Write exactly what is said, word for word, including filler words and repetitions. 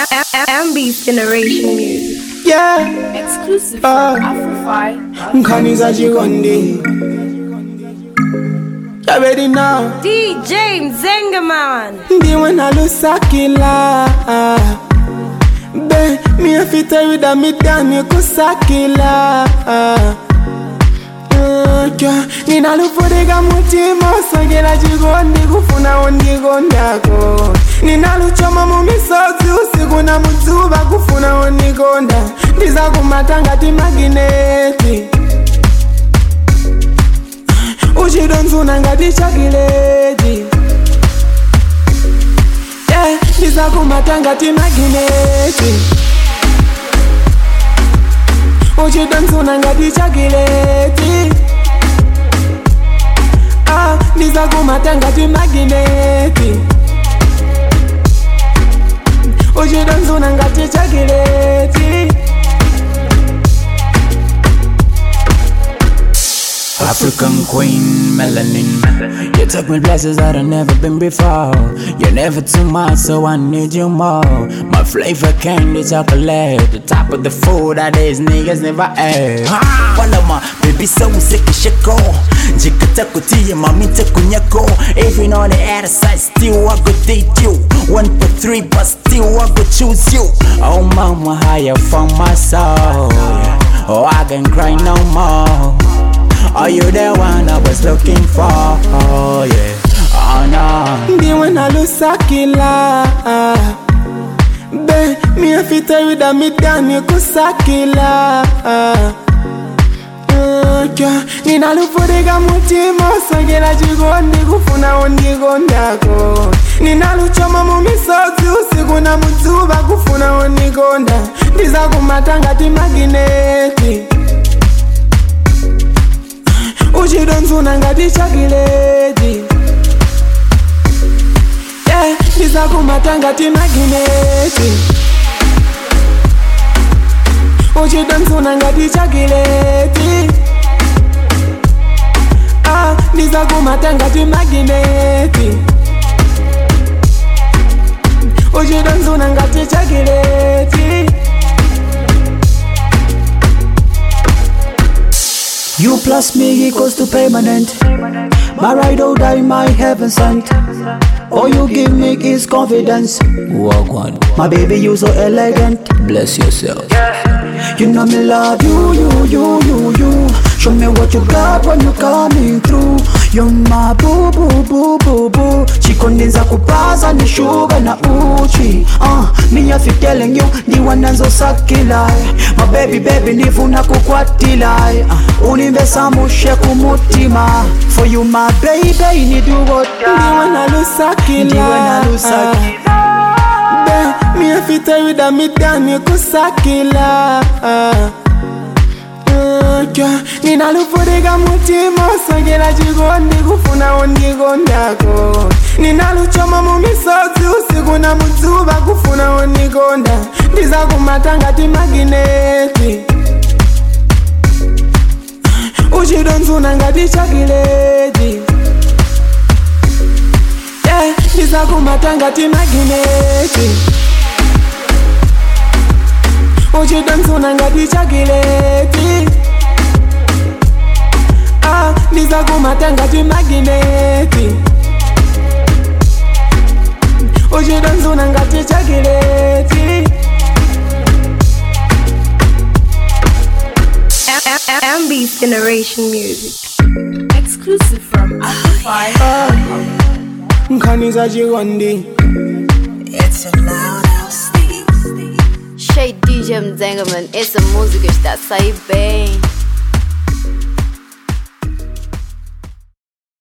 M B's Generation Music. Yeah. Exclusive uh, from Afrofy. Nkaniza Jigondi. You ready now? D J Mzengaman. Ndiwe na lusakila. Be, mi afita yuda midani kusakila. Nina lufuriga mutima sogera Jigondi kufuna ondigondako. Nina luchoma mumisozi usiku na muzuba kufuna onigonda. Ndiza kumatanga ti magineti. Uchidonzuna ngati chakileti. Yeah, ndiza kumatanga ti magineti. Uchidonzuna ngati chakileti. Ah, ndiza kumatanga ti magineti. Uchidonzuna ngati chakileti. African queen, melanin. You took me places that I've never been before. You're never too much, so I need you more. My flavor candy chocolate, the top of the food that these niggas never ate. One of my baby so sick as shit go. Jikata kutia, mami te kunyako. Even on the other side, still I go date you. One for three, but still I go choose you. Oh mama, how you found my soul? Oh, I can cry no more. Are you the one I was looking for? Oh yeah, oh no. Ndiwe na lusakila. Be, mi afita yuda midani kusakila. Nina lufuriga mutima sogera Jigondi kufuna ondigondako. Nina luchoma mumisozi usiku na muzuba kufuna onigonda. Ndiza kumatanga ti magineti. Uchidonzuna ngati chakileti. Yeah, ndiza kumatanga ti magineti. Uchidonzuna ngati chakileti. Ah, ndiza kumatanga ti magineti. Uchidonzuna ngati chakileti. You plus me equals to permanent. My ride or die, my heaven sent. All you give me is confidence. Walk one. My baby, you so elegant. Bless yourself. You know me love you, you, you, you, you. Show me what you got when you coming through. You're my boo, boo, boo, boo, boo. Chikondenza kupaza ni sugar na uchi. Uh, me have telling you, the one and so sakila. My baby, baby, nifuna kukwatila. Uh, Univesa mushe kumutima. For you, my baby, ni do what Ndiwe na lusakila. Ndiwe na lusakila. Be, mi afita yuda midani kusakila. Nina lufuriga mutima sogera Jigondi kufuna ondigondako. Nina luchoma mumisozi usiku na muzuba kufuna onigonda. Ndiza kumatanga ti magineti. Uchidonzuna ngati chakileti. Yeah, ndiza kumatanga ti magineti. Uchidonzuna ngati chakileti. Ah, ndiza kumatanga ti magineti. Uchidonzuna ngati chakileti. M B's Generation Music. Exclusive from Afrofy. Nkaniza Jigondi. It's a loud house. Shade D J Mzengaman, essa música está a sair bem.